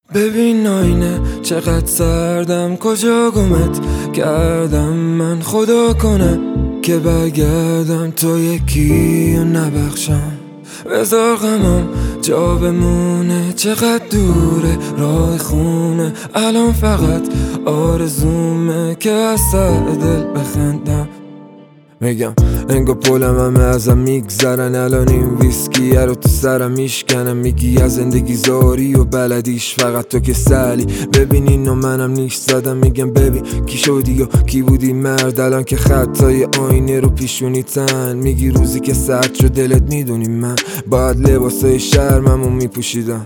ببین آینه چقدر سردم، کجا گمت کردم من، خدا کنه که برگردم تو یکی و نبخشم. بذار غمم جا بمونه، چقدر دوره راه خونه، الان فقط آرزومه که از سر دل بخندم. میگم انگار پولم همه ازم میگذرن، الان این ویسکیه رو تو سرم میشکنم. میگی از زندگی زاری و بلدیش فقط تو که سلی. ببین اینو منم نیش زدم، میگم ببین کی شدی و کی بودی مرد، الان که خطای آینه رو پیشونی تن. میگی روزی که سرد شد دلت میدونی من باید لباسای شرممو میپوشیدم.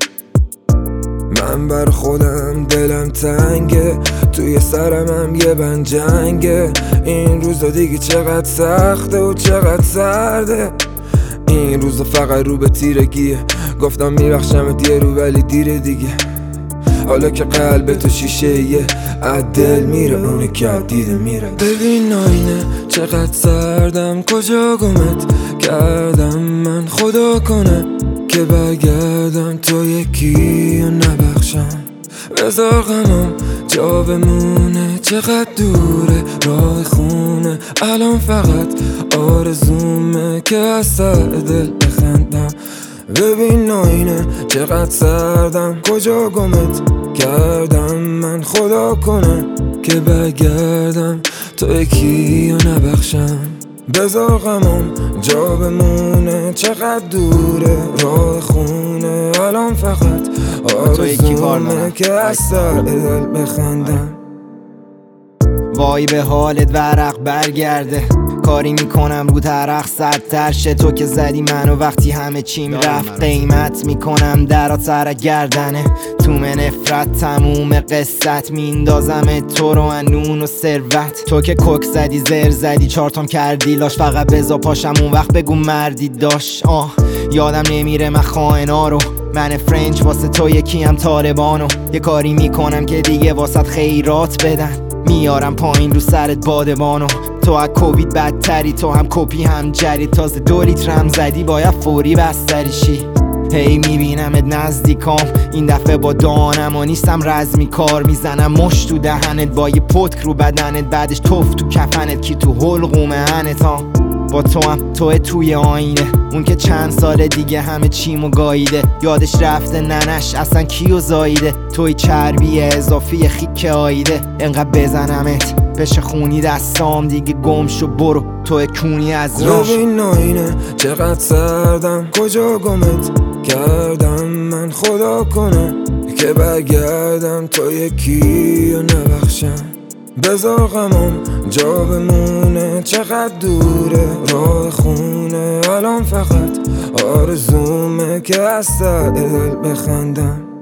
من بر خودم دلم تنگه، توی سرم هم یه بند جنگه. این روزا دیگه چقدر سخته و چقدر سرده، این روزا فقط رو به تیرگیه. گفتم میبخشمت یه رو ولی دیره دیگه، حالا که قلب تو شیشه یه عدل میره، اونه که دیده میره. ببین آینه چقدر سردم، کجا گمت کردم من، خدا کنه که برگردم تو یکی و نبخشم. بذار غمم جا بمونه، چقدر دوره راه خونه، الان فقط آرزومه که از سر دل بخندم. ببین آینه چقدر سردم، کجا گمت کردم من، خدا کنه که برگردم تو یکی و نبخشم. بذار غمم جا بمونه، چقدر دوره راه خونه، الان فقط آرزومه که از سر دل بخندم. وای به حالت ورق برگرده، کاری میکنم رو ترق سردتر شه. تو که زدی منو وقتی همه چیم رفت، قیمت میکنم درات سر گردنه. تو من نفرت تموم قصت میندازم تو رو نون و ثروت. تو که کوک زدی زر زدی چارتام کردی لاش، فقط بزا پاشم اون وقت بگو مردی داشت. یادم نمیره من خائنا رو، من فرنچ واسه تو یکی هم طالبانو. یه کاری میکنم که دیگه واسط خیرات بدن، میارم پایین رو سرت بادبانو. تو از کووید بدتری، تو هم کپی هم جری، تازه 2 لیترم زدی باید فوری بستری شی. هی میبینمت نزدیکام، این دفعه با دانم و نیستم رزمی کار میزنم مشت تو دهنت با یه پتک رو بدنت، بعدش توف تو کفنت کی تو حلقومه هنتا. با تو هم توی آینه، اون که چند سال دیگه همه چیمو گاییده، یادش رفته ننش اصلا کیو زاییده. توی چربی اضافی خیک آیده، انقدر بزنمت بشه خونی دستام دیگه گم شو برو توی کونی از راش. ببین آینه چقدر سردم، کجا گمت کردم من، خدا کنه که برگردم تو یکی و نبخشم. بذار غمم جا بمونه، چقدر دوره راه خونه، الان فقط آرزومه که از سر دل بخندم.